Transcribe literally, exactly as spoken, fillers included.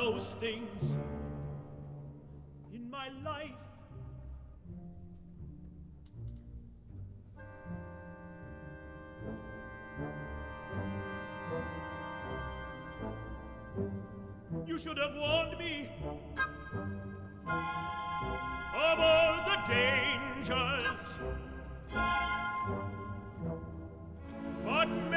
those things in my life. You should have warned me of all the dangers, but